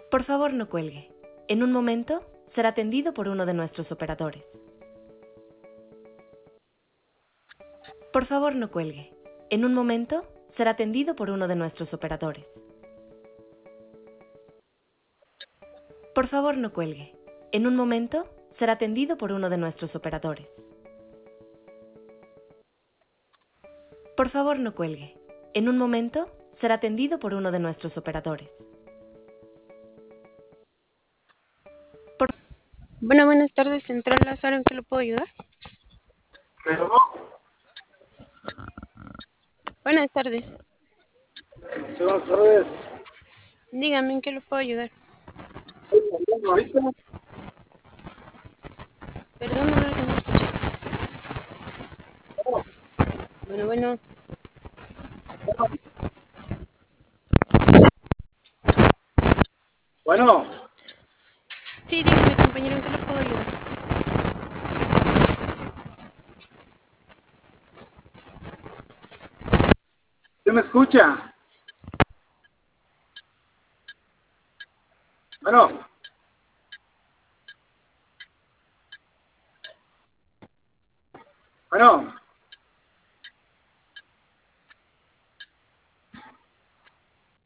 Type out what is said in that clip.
Por favor, no cuelgue. En un momento será atendido por uno de nuestros operadores. Por favor, no cuelgue. En un momento será atendido por uno de nuestros operadores. Por favor, no cuelgue. En un momento será atendido por uno de nuestros operadores. Por favor, no cuelgue. En un momento será atendido por uno de nuestros operadores. Bueno, buenas tardes, Central Lázaro, ¿en qué lo puedo ayudar? Pero, Buenas tardes, sí, buenas tardes. dígame, ¿en qué lo puedo ayudar? Ahorita, Perdón, no lo alcancé a escuchar. Bueno, bueno, sí, dígame, compañero, ¿en qué lo puedo ayudar? ¿sí me escucha? Bueno, bueno.